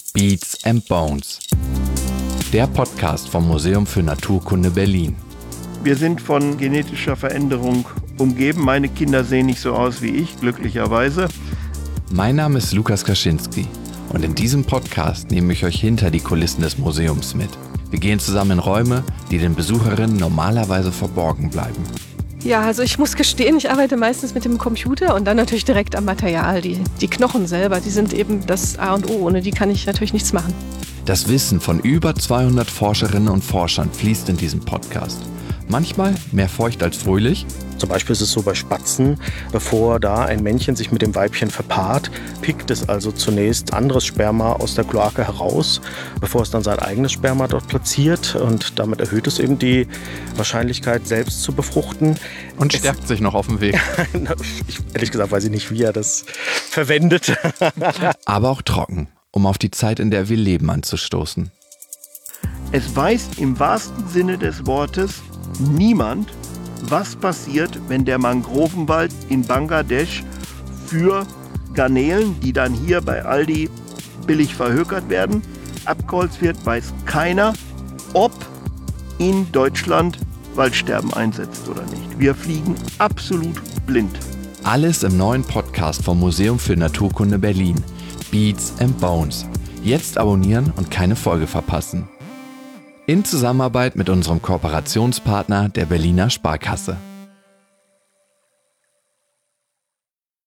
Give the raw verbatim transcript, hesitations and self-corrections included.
Beats and Bones, der Podcast vom Museum für Naturkunde Berlin. Wir sind von genetischer Veränderung umgeben. Meine Kinder sehen nicht so aus wie ich, glücklicherweise. Mein Name ist Lukas Kaczynski und in diesem Podcast nehme ich euch hinter die Kulissen des Museums mit. Wir gehen zusammen in Räume, die den Besucherinnen normalerweise verborgen bleiben. Ja, also ich muss gestehen, ich arbeite meistens mit dem Computer und dann natürlich direkt am Material. Die, die Knochen selber, die sind eben das A und O. Ohne die kann ich natürlich nichts machen. Das Wissen von über zweihundert Forscherinnen und Forschern fließt in diesem Podcast. Manchmal mehr feucht als fröhlich. Zum Beispiel ist es so bei Spatzen, bevor da ein Männchen sich mit dem Weibchen verpaart, pickt es also zunächst anderes Sperma aus der Kloake heraus, bevor es dann sein eigenes Sperma dort platziert, und damit erhöht es eben die Wahrscheinlichkeit, selbst zu befruchten. Und stärkt es sich noch auf dem Weg. Ich, ehrlich gesagt weiß ich nicht, wie er das verwendet. Aber auch trocken, um auf die Zeit, in der wir leben, anzustoßen. Es weiß im wahrsten Sinne des Wortes niemand, was passiert, wenn der Mangrovenwald in Bangladesch für Garnelen, die dann hier bei Aldi billig verhökert werden, abgeholzt wird, weiß keiner, ob in Deutschland Waldsterben einsetzt oder nicht. Wir fliegen absolut blind. Alles im neuen Podcast vom Museum für Naturkunde Berlin, Beats and Bones. Jetzt abonnieren und keine Folge verpassen. In Zusammenarbeit mit unserem Kooperationspartner der Berliner Sparkasse.